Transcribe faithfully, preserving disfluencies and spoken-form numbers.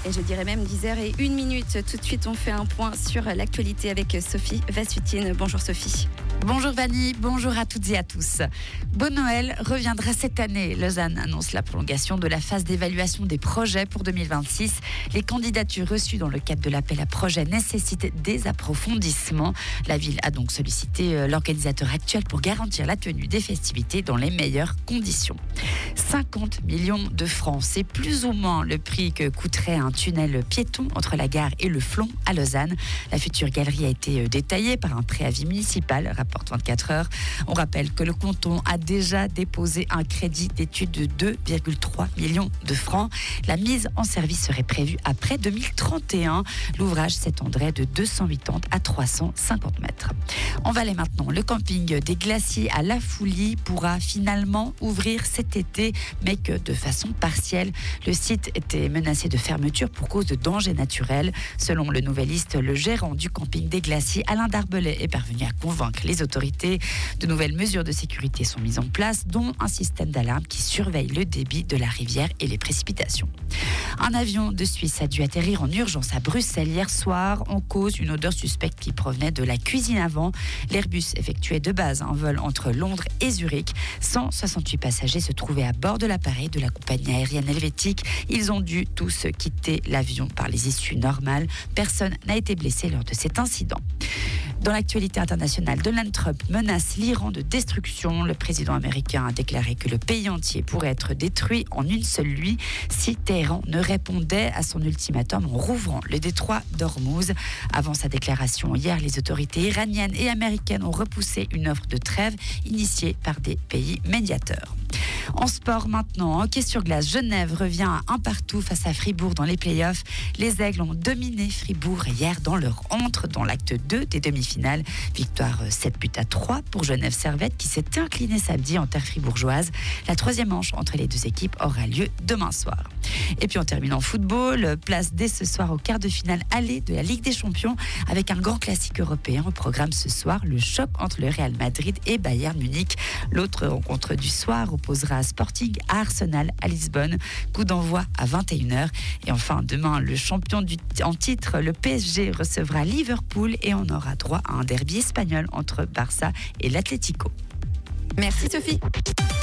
Et je dirais même dix heures et une minute. Tout de suite, on fait un point sur l'actualité avec Sophie Vassutine. Bonjour Sophie. Bonjour Vanny, bonjour à toutes et à tous. Bon Noël reviendra cette année. Lausanne annonce la prolongation de la phase d'évaluation des projets pour deux mille vingt-six. Les candidatures reçues dans le cadre de l'appel à projet nécessitent des approfondissements. La ville a donc sollicité l'organisateur actuel pour garantir la tenue des festivités dans les meilleures conditions. cinquante millions de francs, c'est plus ou moins le prix que coûterait un tunnel piéton entre la gare et le Flon à Lausanne. La future galerie a été détaillée par un préavis municipal, rapporte vingt-quatre heures. On rappelle que le canton a déjà déposé un crédit d'étude de deux virgule trois millions de francs. La mise en service serait prévue après deux mille trente et un. L'ouvrage s'étendrait de deux cent quatre-vingts à trois cent cinquante mètres. En Valais maintenant, le camping des Glaciers à La Foulie pourra finalement ouvrir cet été, mais que de façon partielle. Le site était menacé de fermeture pour cause de dangers naturels. Selon le Nouvelliste, le gérant du camping des Glaciers, Alain Darbelay, est parvenu à convaincre les autorités. De nouvelles mesures de sécurité sont mises en place, dont un système d'alarme qui surveille le débit de la rivière et les précipitations. Un avion de Suisse a dû atterrir en urgence à Bruxelles hier soir, en cause une odeur suspecte qui provenait de la cuisine avant. L'Airbus effectuait de base un vol entre Londres et Zurich. cent soixante-huit passagers se trouvaient à bord de l'appareil de la compagnie aérienne helvétique. Ils ont dû tous quitter l'avion par les issues normales. Personne n'a été blessé lors de cet incident. Dans l'actualité internationale, Donald Trump menace l'Iran de destruction. Le président américain a déclaré que le pays entier pourrait être détruit en une seule nuit si Téhéran ne répondait à son ultimatum en rouvrant le détroit d'Ormuz. Avant sa déclaration hier, les autorités iraniennes et américaines ont repoussé une offre de trêve initiée par des pays médiateurs. En sport maintenant, hockey sur glace, Genève revient à un partout face à Fribourg dans les playoffs. Les Aigles ont dominé Fribourg hier dans leur entre dans l'acte deux des demi-finales. Victoire sept buts à trois pour Genève Servette qui s'est inclinée samedi en terre fribourgeoise. La troisième manche entre les deux équipes aura lieu demain soir. Et puis on termine en football, place dès ce soir au quart de finale aller de la Ligue des Champions avec un grand classique européen au programme ce soir, le choc entre le Real Madrid et Bayern Munich. L'autre rencontre du soir opposera Sporting à Arsenal à Lisbonne. Coup d'envoi à vingt et une heures. Et enfin, demain, le champion du, en titre, le P S G, recevra Liverpool et on aura droit à un derby espagnol entre Barça et l'Atlético. Merci Sophie.